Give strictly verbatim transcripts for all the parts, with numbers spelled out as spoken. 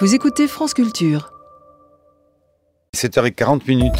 Vous écoutez France Culture. sept heures quarante minutes.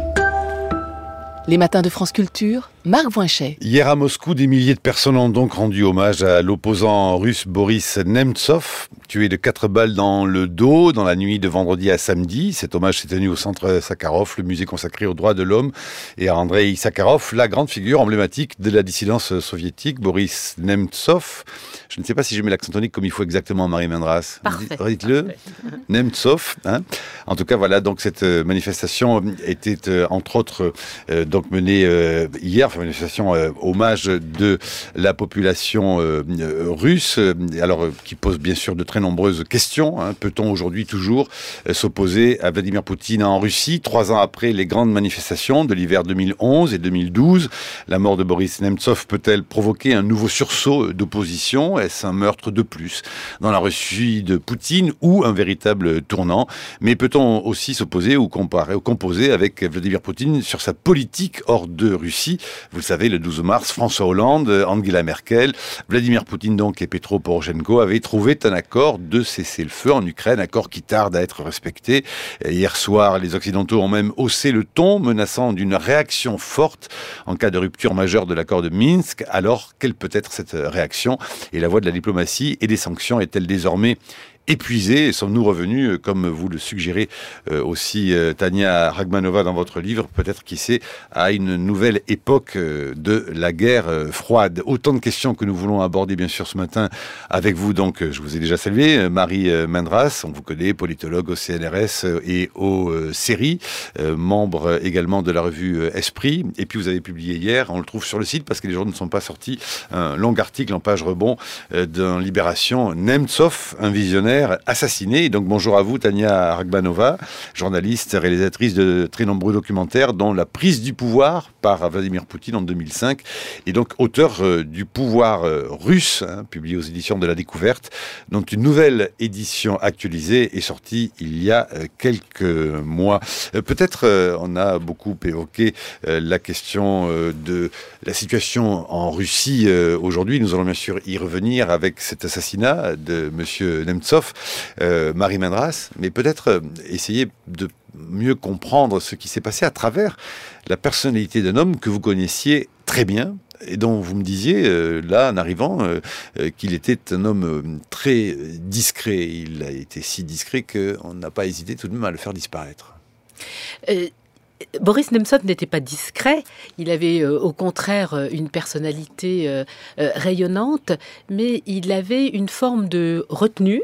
Les matins de France Culture, Marc Voinchet. Hier à Moscou, des milliers de personnes ont donc rendu hommage à l'opposant russe Boris Nemtsov, tué de quatre balles dans le dos dans la nuit de vendredi à samedi. Cet hommage s'est tenu au centre Sakharov, le musée consacré aux droits de l'homme, et à Andreï Sakharov, la grande figure emblématique de la dissidence soviétique. Boris Nemtsov, je ne sais pas si je mets l'accent tonique comme il faut exactement, Marie Mendras. Parfait. Dites-le. Parfait. Nemtsov. Hein. En tout cas, voilà, donc cette manifestation était euh, entre autres euh, donc menée euh, hier, enfin, manifestation euh, hommage de la population euh, russe, euh, alors euh, qui pose bien sûr de très nombreuses questions. Hein. Peut-on aujourd'hui toujours euh, s'opposer à Vladimir Poutine en Russie, trois ans après les grandes manifestations de l'hiver deux mille onze et deux mille douze? La mort de Boris Nemtsov peut-elle provoquer un nouveau sursaut d'opposition? Est-ce un meurtre de plus dans la Russie de Poutine ou un véritable tournant? Mais peut-on aussi s'opposer ou comparer ou composer avec Vladimir Poutine sur sa politique hors de Russie? Vous le savez, le douze mars, François Hollande, Angela Merkel, Vladimir Poutine donc et Petro Poroshenko avaient trouvé un accord de cessez-le-feu en Ukraine, accord qui tarde à être respecté. Et hier soir, les Occidentaux ont même haussé le ton, menaçant d'une réaction forte en cas de rupture majeure de l'accord de Minsk. Alors, quelle peut être cette réaction? Et la voie de la diplomatie et des sanctions est-elle désormais épuisés? Sommes-nous revenus, comme vous le suggérez euh, aussi euh, Tania Ragmanova dans votre livre, peut-être qui sait, à une nouvelle époque euh, de la guerre euh, froide? Autant de questions que nous voulons aborder bien sûr ce matin avec vous. Donc euh, je vous ai déjà salué, euh, Marie euh, Mendras, on vous connaît, politologue au C N R S euh, et au euh, C E R I, euh, membre euh, également de la revue euh, Esprit. Et puis vous avez publié hier, on le trouve sur le site parce que les journaux ne sont pas sortis, un long article en page rebond euh, dans Libération, Nemtsov, un visionnaire assassiné. Donc bonjour à vous Tania Ragmanova, journaliste, réalisatrice de très nombreux documentaires dont La prise du pouvoir par Vladimir Poutine en deux mille cinq, et donc auteur euh, du pouvoir euh, russe, hein, publié aux éditions de La Découverte, dont une nouvelle édition actualisée est sortie il y a euh, quelques mois. Euh, peut-être euh, on a beaucoup évoqué euh, la question euh, de la situation en Russie euh, aujourd'hui. Nous allons bien sûr y revenir avec cet assassinat de monsieur Nemtsov. Euh, Marie Mendras, mais peut-être euh, essayer de mieux comprendre ce qui s'est passé à travers la personnalité d'un homme que vous connaissiez très bien et dont vous me disiez, euh, là, en arrivant, euh, euh, qu'il était un homme euh, très discret. Il a été si discret qu'on n'a pas hésité tout de même à le faire disparaître. Euh... Boris Nemtsov n'était pas discret, il avait euh, au contraire euh, une personnalité euh, euh, rayonnante, mais il avait une forme de retenue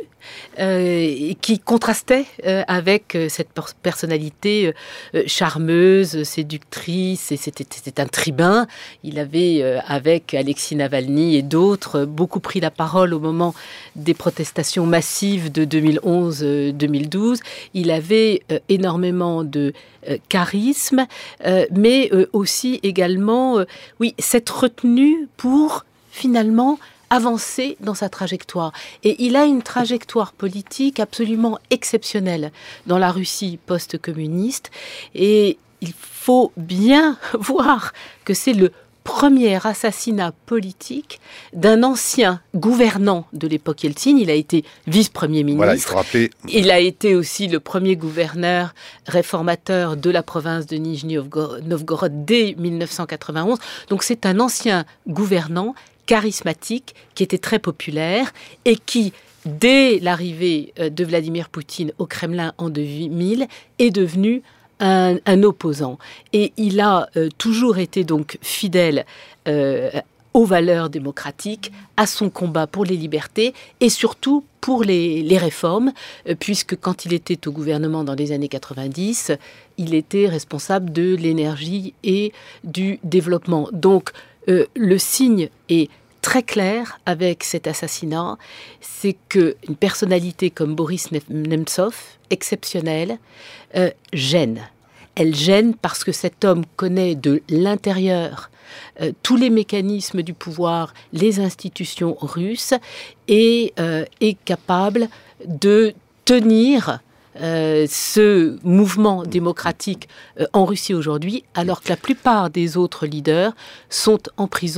euh, qui contrastait euh, avec euh, cette personnalité euh, charmeuse, séductrice, et c'était, c'était un tribun. Il avait, euh, avec Alexis Navalny et d'autres, beaucoup pris la parole au moment des protestations massives de deux mille onze deux mille douze. Il avait euh, énormément de euh, charisme, euh, mais euh, aussi également, euh, oui, cette retenue pour finalement avancer dans sa trajectoire. Et il a une trajectoire politique absolument exceptionnelle dans la Russie post-communiste. Et il faut bien voir que c'est le premier assassinat politique d'un ancien gouvernant de l'époque Eltsine. Il a été vice-premier ministre. Voilà, il faut rappeler. Il a été aussi le premier gouverneur réformateur de la province de Nijni Novgorod dès dix-neuf cent quatre-vingt-onze. Donc c'est un ancien gouvernant charismatique, qui était très populaire et qui, dès l'arrivée de Vladimir Poutine au Kremlin en deux mille, est devenu un, un opposant. Et il a euh, toujours été donc fidèle euh, aux valeurs démocratiques, à son combat pour les libertés et surtout pour les, les réformes, euh, puisque quand il était au gouvernement dans les années quatre-vingt-dix, il était responsable de l'énergie et du développement. Donc, Euh, le signe est très clair avec cet assassinat, c'est qu'une personnalité comme Boris Nemtsov, exceptionnelle, euh, gêne. Elle gêne parce que cet homme connaît de l'intérieur euh, tous les mécanismes du pouvoir, les institutions russes, et euh, est capable de tenir Euh, ce mouvement démocratique euh, en Russie aujourd'hui, alors que la plupart des autres leaders sont en prison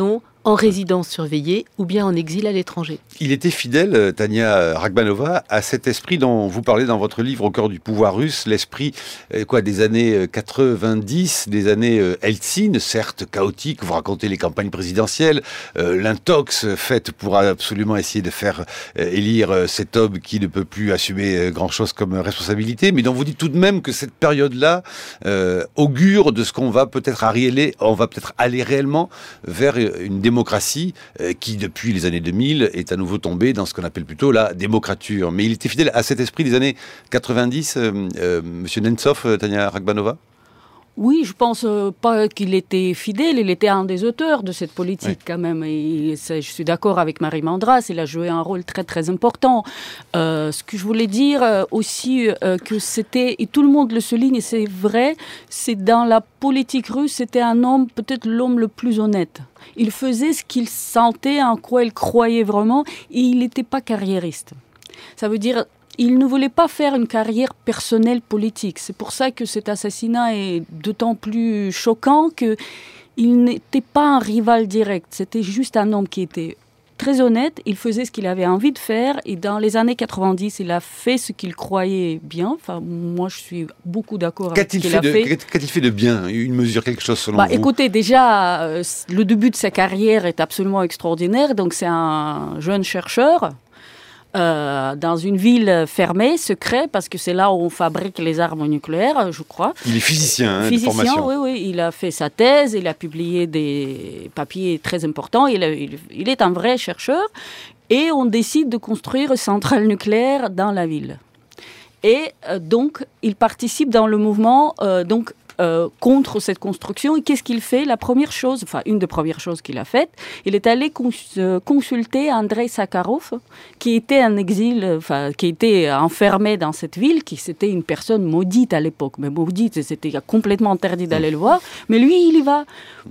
en résidence surveillée ou bien en exil à l'étranger. Il était fidèle, Tania Rakhbanova, à cet esprit dont vous parlez dans votre livre Au cœur du pouvoir russe, l'esprit euh, quoi, des années quatre-vingt-dix, des années euh, Eltsine, certes chaotiques, vous racontez les campagnes présidentielles, euh, l'intox faite pour absolument essayer de faire euh, élire euh, cet homme qui ne peut plus assumer euh, grand-chose comme responsabilité, mais dont vous dites tout de même que cette période-là euh, augure de ce qu'on va peut-être aller, on va peut-être aller réellement vers une démocratie euh, qui, depuis les années deux mille, est à nouveau tombée dans ce qu'on appelle plutôt la démocrature. Mais il était fidèle à cet esprit des années quatre-vingt-dix, euh, euh, Monsieur Nemtsov, Tania Rakhbanova? Oui, je pense euh, pas qu'il était fidèle, il était un des auteurs de cette politique oui. quand même. Et je suis d'accord avec Marie Mandras, il a joué un rôle très très important. Euh, ce que je voulais dire euh, aussi, euh, que c'était, et tout le monde le souligne, et c'est vrai, c'est dans la politique russe, c'était un homme, peut-être l'homme le plus honnête. Il faisait ce qu'il sentait, en quoi il croyait vraiment, et il n'était pas carriériste. Ça veut dire... Il ne voulait pas faire une carrière personnelle politique. C'est pour ça que cet assassinat est d'autant plus choquant qu'il n'était pas un rival direct. C'était juste un homme qui était très honnête. Il faisait ce qu'il avait envie de faire. Et dans les années quatre-vingt-dix, il a fait ce qu'il croyait bien. Enfin, moi, je suis beaucoup d'accord avec ce qu'il a fait. Qu'a-t-il fait de bien? Une mesure, quelque chose selon bah, vous? Écoutez, déjà, euh, le début de sa carrière est absolument extraordinaire. Donc, c'est un jeune chercheur. Euh, dans une ville fermée, secrète, parce que c'est là où on fabrique les armes nucléaires, je crois. Il est physicien, hein, physicien, de formation. oui, oui. Il a fait sa thèse, il a publié des papiers très importants. Il, a, il, il est un vrai chercheur. Et on décide de construire une centrale nucléaire dans la ville. Et euh, donc, il participe dans le mouvement... Euh, donc, Euh, contre cette construction. Et qu'est-ce qu'il fait? La première chose, enfin une des premières choses qu'il a faites, il est allé cons- euh, consulter Andrei Sakharov, qui était en exil, enfin qui était enfermé dans cette ville, qui c'était une personne maudite à l'époque, mais maudite, c'était complètement interdit d'aller le voir. Mais lui, il y va.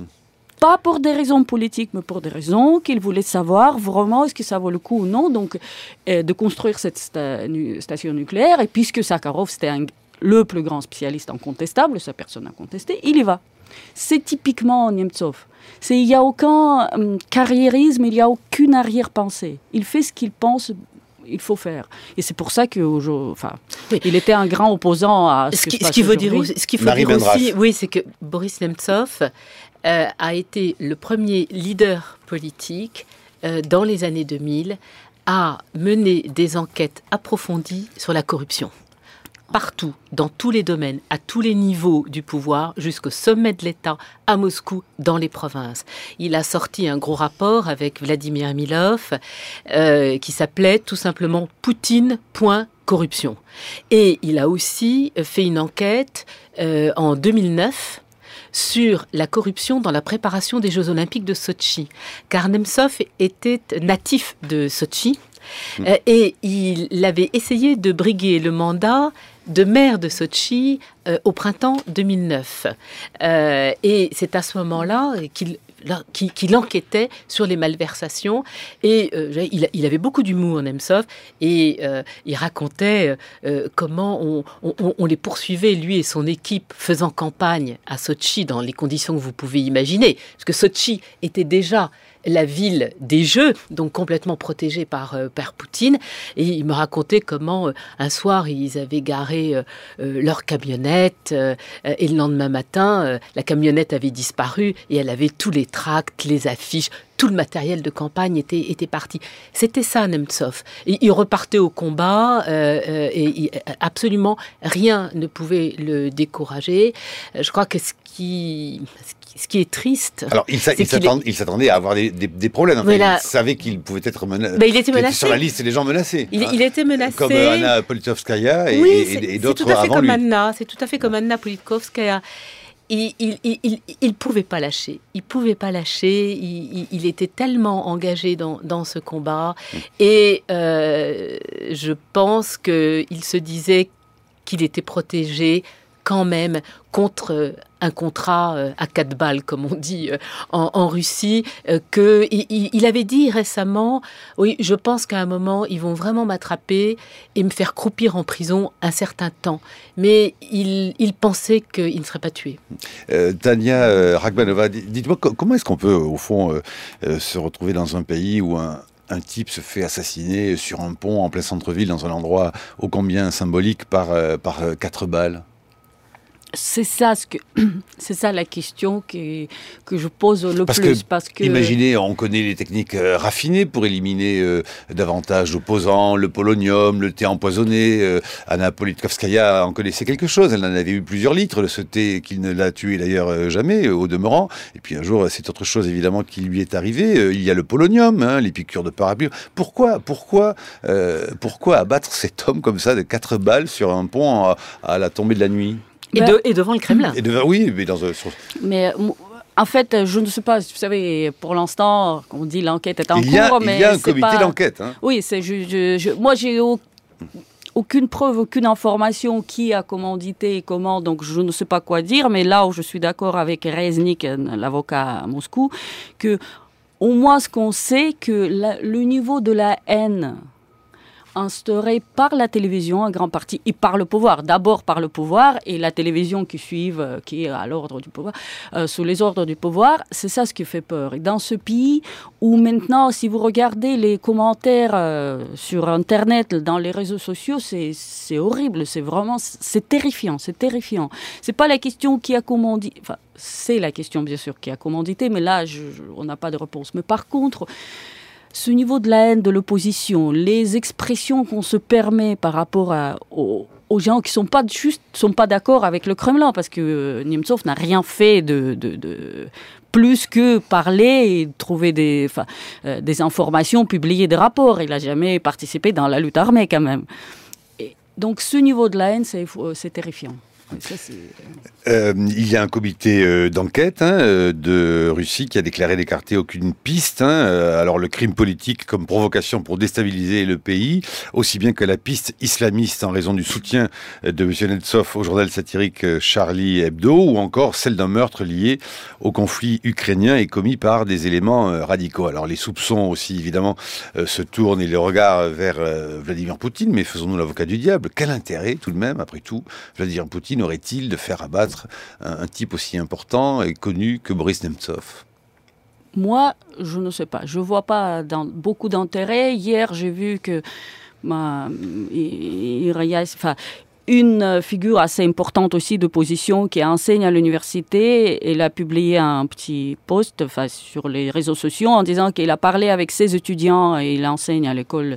Pas pour des raisons politiques, mais pour des raisons qu'il voulait savoir vraiment est-ce que ça vaut le coup ou non, donc euh, de construire cette sta- nu- station nucléaire. Et puisque Sakharov, c'était un le plus grand spécialiste incontestable, sa personne incontestée, il y va. C'est typiquement Nemtsov. C'est, il n'y a aucun um, carriérisme, il n'y a aucune arrière-pensée. Il fait ce qu'il pense il faut faire. Et c'est pour ça que, enfin, oui. il était un grand opposant à ce, ce qui, que se passe ce qu'il aujourd'hui. Veut dire, ce qu'il faut Marie dire aussi, oui, c'est que Boris Nemtsov euh, a été le premier leader politique euh, dans les années deux mille à mener des enquêtes approfondies sur la corruption. Partout, dans tous les domaines, à tous les niveaux du pouvoir, jusqu'au sommet de l'État, à Moscou, dans les provinces. Il a sorti un gros rapport avec Vladimir Milov euh, qui s'appelait tout simplement Poutine, point, corruption. Et il a aussi fait une enquête euh, en deux mille neuf sur la corruption dans la préparation des Jeux Olympiques de Sotchi. Car Nemtsov était natif de Sotchi mmh. euh, et il avait essayé de briguer le mandat de maire de Sotchi euh, au printemps deux mille neuf. Euh, et c'est à ce moment-là qu'il, là, qu'il, qu'il enquêtait sur les malversations. Et euh, il, il avait beaucoup d'humour, Nemtsov, et euh, il racontait euh, comment on, on, on les poursuivait, lui et son équipe, faisant campagne à Sotchi dans les conditions que vous pouvez imaginer. Parce que Sotchi était déjà la ville des Jeux, donc complètement protégée par, euh, par Poutine. Et il me racontait comment, euh, un soir, ils avaient garé euh, euh, leur camionnette euh, et le lendemain matin, euh, la camionnette avait disparu et elle avait tous les tracts, les affiches, tout le matériel de campagne était, était parti. C'était ça, Nemtsov. Et il repartait au combat euh, euh, et, et absolument rien ne pouvait le décourager. Je crois que ce qui... Ce qui est triste. Alors, il, il, s'attend, est... il s'attendait à avoir des, des, des problèmes. Enfin, voilà. Il savait qu'il pouvait être menacé. Ben, il était menacé. Sur la liste, c'est les gens menacés. Il, hein. il était menacé. Comme euh, Anna Politkovskaya et, oui, et, et d'autres avant lui. C'est tout à fait comme Anna. C'est tout à fait comme Anna Politkovskaya. Il, il, il, il, il pouvait pas lâcher. Il pouvait pas lâcher. Il, il, il était tellement engagé dans, dans ce combat. Mmh. Et euh, je pense qu'il se disait qu'il était protégé quand même contre euh, un contrat euh, à quatre balles, comme on dit euh, en, en Russie, euh, que il, il avait dit récemment, oui, je pense qu'à un moment, ils vont vraiment m'attraper et me faire croupir en prison un certain temps. Mais il, il pensait qu'il ne serait pas tué. Euh, Tania euh, Rakhbanova, dites-moi, comment est-ce qu'on peut, au fond, euh, euh, se retrouver dans un pays où un Un type se fait assassiner sur un pont en plein centre-ville, dans un endroit ô combien symbolique, par, euh, par euh, quatre balles? C'est ça, ce que, c'est ça la question que, que je pose le parce plus. Que, parce que, imaginez, on connaît les techniques euh, raffinées pour éliminer euh, davantage d'opposants, le polonium, le thé empoisonné. Euh, Anna Politkovskaya en connaissait quelque chose. Elle en avait eu plusieurs litres de ce thé qu'il ne l'a tué d'ailleurs euh, jamais, euh, au demeurant. Et puis un jour, c'est autre chose évidemment qui lui est arrivé. Euh, il y a le polonium, hein, les piqûres de parapluie. Pourquoi, pourquoi, euh, pourquoi abattre cet homme comme ça de quatre balles sur un pont à, à la tombée de la nuit? Et, de, et devant le Kremlin. Et de, oui, mais dans un... Sur... Mais en fait, je ne sais pas, vous savez, pour l'instant, on dit l'enquête est en il y a, cours, mais il y a un c'est comité pas... d'enquête. Hein. Oui, c'est, je, je, je, moi j'ai au... aucune preuve, aucune information qui a commandité et comment, donc je ne sais pas quoi dire, mais là où je suis d'accord avec Reznik, l'avocat à Moscou, que au moins ce qu'on sait, que la, le niveau de la haine instauré par la télévision en grande partie et par le pouvoir, d'abord par le pouvoir et la télévision qui suivent, euh, qui est à l'ordre du pouvoir, euh, sous les ordres du pouvoir, c'est ça ce qui fait peur. Et dans ce pays où maintenant, si vous regardez les commentaires euh, sur Internet, dans les réseaux sociaux, c'est, c'est horrible, c'est vraiment, c'est terrifiant, c'est terrifiant. C'est pas la question qui a commandité, enfin, c'est la question bien sûr qui a commandité, mais là, je, je, on n'a pas de réponse. Mais par contre, ce niveau de la haine de l'opposition, les expressions qu'on se permet par rapport à, aux, aux gens qui sont pas juste sont pas d'accord avec le Kremlin, parce que euh, Nemtsov n'a rien fait de, de, de plus que parler et trouver des, enfin, euh, des informations, publier des rapports. Il n'a jamais participé dans la lutte armée quand même. Et donc ce niveau de la haine, c'est, c'est terrifiant. Ça, c'est... Euh, il y a un comité euh, d'enquête hein, euh, de Russie qui a déclaré n'écarter aucune piste. Hein, euh, alors le crime politique comme provocation pour déstabiliser le pays, aussi bien que la piste islamiste en raison du soutien de M. Nemtsov au journal satirique Charlie Hebdo, ou encore celle d'un meurtre lié au conflit ukrainien et commis par des éléments euh, radicaux. Alors les soupçons aussi évidemment euh, se tournent et le regard vers euh, Vladimir Poutine, mais faisons-nous l'avocat du diable. Quel intérêt tout de même, après tout, Vladimir Poutine aurait-il de faire abattre un, un type aussi important et connu que Boris Nemtsov? Moi, je ne sais pas. Je ne vois pas dans, beaucoup d'intérêt. Hier, j'ai vu que ma, il, il, enfin, une figure assez importante aussi d'opposition qui enseigne à l'université, elle a publié un petit post enfin, sur les réseaux sociaux en disant qu'il a parlé avec ses étudiants et il enseigne à l'école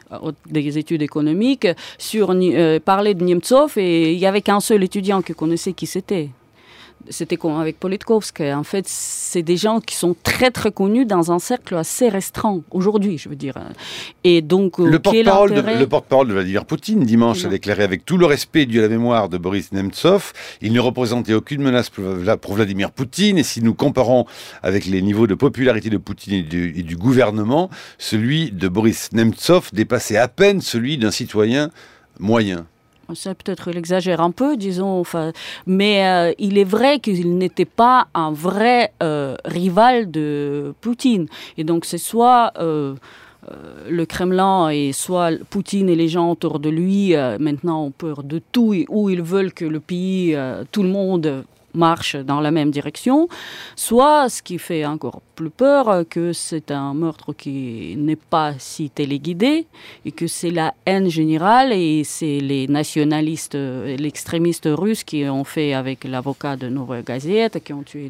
des études économiques, sur euh, parler de Nemtsov, et il n'y avait qu'un seul étudiant qui connaissait qui c'était. C'était comme avec Politkovskaya. En fait, c'est des gens qui sont très très connus dans un cercle assez restreint aujourd'hui, je veux dire. Et donc, le porte-parole, de, le porte-parole de Vladimir Poutine dimanche a déclaré avec tout le respect dû à la mémoire de Boris Nemtsov, il ne représentait aucune menace pour Vladimir Poutine. Et si nous comparons avec les niveaux de popularité de Poutine et du, et du gouvernement, celui de Boris Nemtsov dépassait à peine celui d'un citoyen moyen. Ça, peut-être, il exagère un peu, disons. Enfin, mais euh, il est vrai qu'il n'était pas un vrai euh, rival de Poutine. Et donc, c'est soit euh, euh, le Kremlin et soit Poutine et les gens autour de lui, euh, maintenant, ont peur de tout et où ils veulent que le pays, euh, tout le monde marche dans la même direction, soit, ce qui fait encore plus peur, que c'est un meurtre qui n'est pas si téléguidé et que c'est la haine générale et c'est les nationalistes, l'extrémiste russe qui ont fait avec l'avocat de Novaya Gazeta, qui ont tué,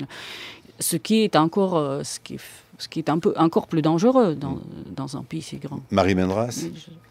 ce qui est encore, ce qui, ce qui est un peu encore plus dangereux dans, dans un pays si grand. Marie Mendras.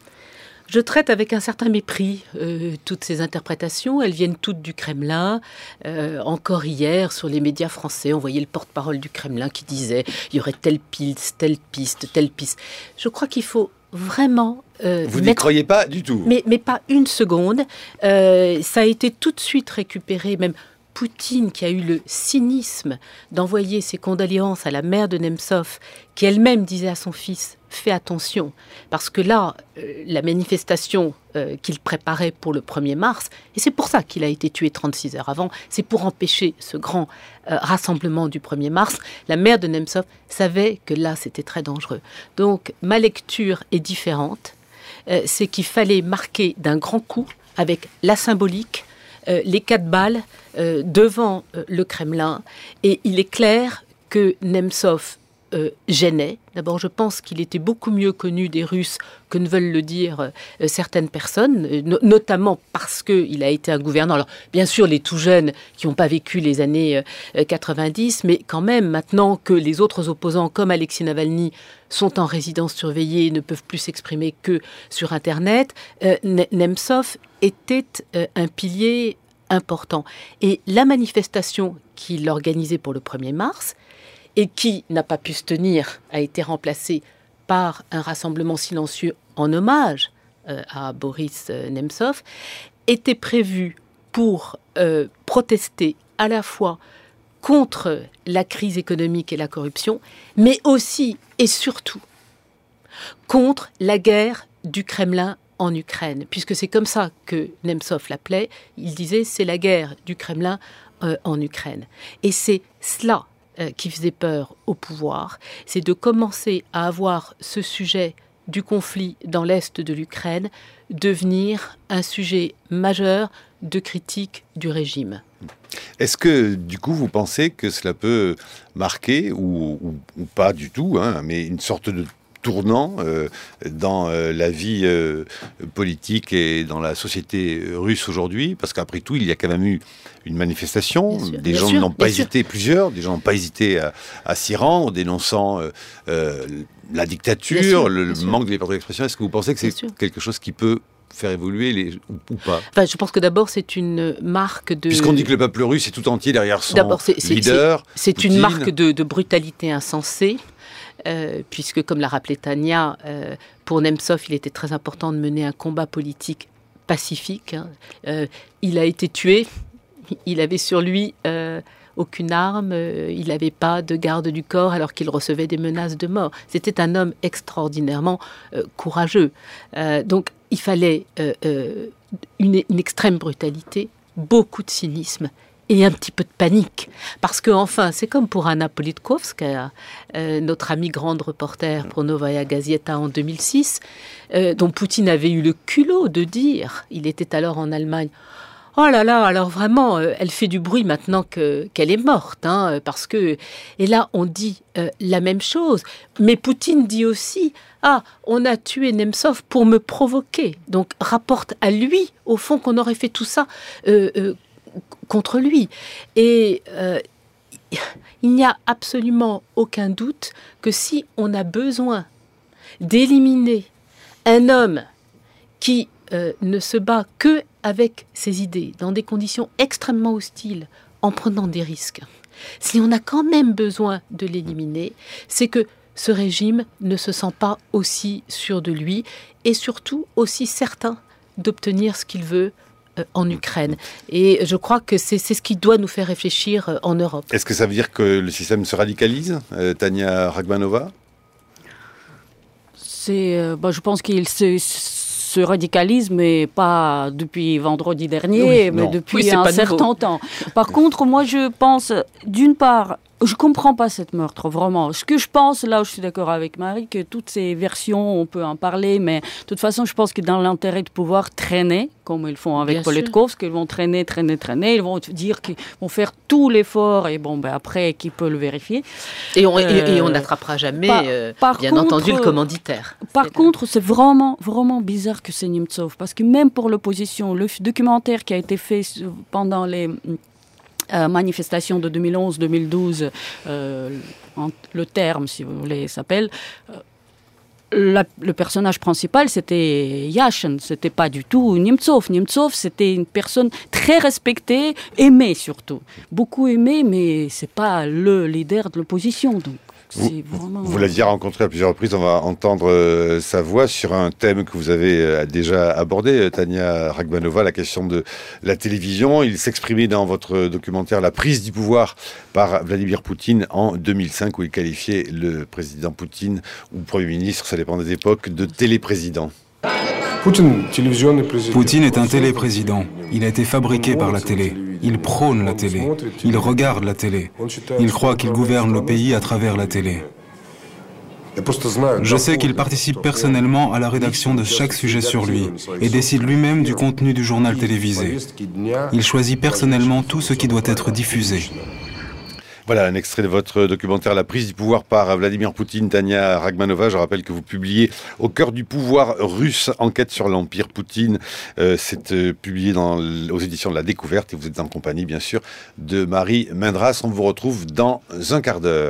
Je traite avec un certain mépris euh, toutes ces interprétations. Elles viennent toutes du Kremlin. Euh, encore hier, sur les médias français, on voyait le porte-parole du Kremlin qui disait il y aurait telle piste, telle piste, telle piste. Je crois qu'il faut vraiment... Euh, Vous n'y croyez pas du tout? Mais, mais pas une seconde. Euh, ça a été tout de suite récupéré, même... Poutine, qui a eu le cynisme d'envoyer ses condoléances à la mère de Nemtsov, qui elle-même disait à son fils fait attention, parce que là, euh, la manifestation euh, qu'il préparait pour le premier mars, et c'est pour ça qu'il a été tué trente-six heures avant, c'est pour empêcher ce grand euh, rassemblement du premier mars, la mère de Nemtsov savait que là, c'était très dangereux. Donc, ma lecture est différente, euh, c'est qu'il fallait marquer d'un grand coup, avec la symbolique, euh, les quatre balles euh, devant euh, le Kremlin, et il est clair que Nemtsov Euh, gênait. D'abord, je pense qu'il était beaucoup mieux connu des Russes que ne veulent le dire euh, certaines personnes, euh, no- notamment parce qu'il a été un gouvernant. Alors, bien sûr, les tout jeunes qui n'ont pas vécu les années euh, quatre-vingt-dix, mais quand même, maintenant que les autres opposants, comme Alexei Navalny, sont en résidence surveillée et ne peuvent plus s'exprimer que sur Internet, euh, Nemtsov était euh, un pilier important. Et la manifestation qu'il organisait pour le premier mars, et qui n'a pas pu se tenir, a été remplacé par un rassemblement silencieux en hommage euh, à Boris euh, Nemtsov, était prévu pour euh, protester à la fois contre la crise économique et la corruption, mais aussi et surtout contre la guerre du Kremlin en Ukraine, puisque c'est comme ça que Nemtsov l'appelait. Il disait c'est la guerre du Kremlin euh, en Ukraine. Et c'est cela qui faisait peur au pouvoir, c'est de commencer à avoir ce sujet du conflit dans l'est de l'Ukraine devenir un sujet majeur de critique du régime. Est-ce que, du coup, vous pensez que cela peut marquer, ou, ou, ou pas du tout, hein, mais une sorte de tournant euh, dans euh, la vie euh, politique et dans la société russe aujourd'hui, parce qu'après tout, il y a quand même eu une manifestation, bien sûr, des bien gens sûr, n'ont pas bien hésité, sûr. plusieurs, des gens n'ont pas hésité à, à s'y rendre, dénonçant euh, euh, la dictature, sûr, le, le sûr. manque de liberté d'expression. Est-ce que vous pensez que Bien c'est sûr. quelque chose qui peut faire évoluer les, ou, ou pas? Enfin, je pense que d'abord, c'est une marque de... Puisqu'on dit que le peuple russe est tout entier derrière son D'abord, c'est, c'est, leader, c'est, c'est une Poutine. marque de, de brutalité insensée. Euh, puisque, comme l'a rappelé Tania, euh, pour Nemtsov, il était très important de mener un combat politique pacifique. Hein. Euh, il a été tué, il avait sur lui euh, aucune arme, euh, il n'avait pas de garde du corps alors qu'il recevait des menaces de mort. C'était un homme extraordinairement euh, courageux. Euh, donc, il fallait euh, euh, une, une extrême brutalité, beaucoup de cynisme, et un petit peu de panique. Parce que, enfin, c'est comme pour Anna Politkovskaya, euh, notre amie grande reporter pour Novaya Gazeta en deux mille six, euh, dont Poutine avait eu le culot de dire, il était alors en Allemagne, « Oh là là, alors vraiment, euh, elle fait du bruit maintenant que, qu'elle est morte, hein, parce que... » Et là, on dit euh, la même chose. Mais Poutine dit aussi, « Ah, on a tué Nemtsov pour me provoquer. » Donc, rapporte à lui, au fond, qu'on aurait fait tout ça euh, euh, contre lui. Et euh, il n'y a absolument aucun doute que si on a besoin d'éliminer un homme qui euh, ne se bat que avec ses idées, dans des conditions extrêmement hostiles, en prenant des risques, si on a quand même besoin de l'éliminer, c'est que ce régime ne se sent pas aussi sûr de lui et surtout aussi certain d'obtenir ce qu'il veut en Ukraine. Et je crois que c'est, c'est ce qui doit nous faire réfléchir en Europe. Est-ce que ça veut dire que le système se radicalise, euh, Tania Ragmanova? C'est, euh, bah, je pense qu'il se, se radicalise, mais pas depuis vendredi dernier, Oui, mais non. depuis Oui, c'est un pas certain nouveau. temps. Par contre, moi, je pense, d'une part, je comprends pas cette meurtre, vraiment. Ce que je pense, là où je suis d'accord avec Marie, que toutes ces versions, on peut en parler, mais de toute façon, je pense que dans l'intérêt de pouvoir traîner, comme ils font avec Bien Politkovsk, ils vont traîner, traîner, traîner, ils vont dire qu'ils vont faire tout l'effort, et bon, ben après, qui peut le vérifier. Et on Euh, et, et on n'attrapera jamais, par- euh, par bien contre, entendu, le commanditaire. Par C'est contre, c'est vraiment, vraiment bizarre que c'est Nemtsov, parce que même pour l'opposition, le f- documentaire qui a été fait sur- pendant les euh, manifestations de deux mille onze deux mille douze, euh, en- le terme, si vous voulez, s'appelle... euh, la- le personnage principal, c'était Yashin, c'était pas du tout Nemtsov. Nemtsov, c'était une personne très respectée, aimée surtout. Beaucoup aimée, mais c'est pas le leader de l'opposition, donc. Vous, vraiment... vous l'aviez rencontré à plusieurs reprises, on va entendre euh, sa voix sur un thème que vous avez euh, déjà abordé, Tania Rakhbanova, la question de la télévision. Il s'exprimait dans votre documentaire La prise du pouvoir par Vladimir Poutine en deux mille cinq, où il qualifiait le président Poutine, ou Premier ministre, ça dépend des époques, de téléprésident. Poutine est un téléprésident. Il a été fabriqué par la télé. Il prône la télé. Il regarde la télé. Il croit qu'il gouverne le pays à travers la télé. Je sais qu'il participe personnellement à la rédaction de chaque sujet sur lui et décide lui-même du contenu du journal télévisé. Il choisit personnellement tout ce qui doit être diffusé. Voilà un extrait de votre documentaire La prise du pouvoir par Vladimir Poutine, Tania Rakhbanova. Je rappelle que vous publiez Au cœur du pouvoir russe, enquête sur l'empire Poutine. Euh, c'est euh, publié dans, aux éditions de La Découverte et vous êtes en compagnie bien sûr de Marie Mindras. On vous retrouve dans un quart d'heure.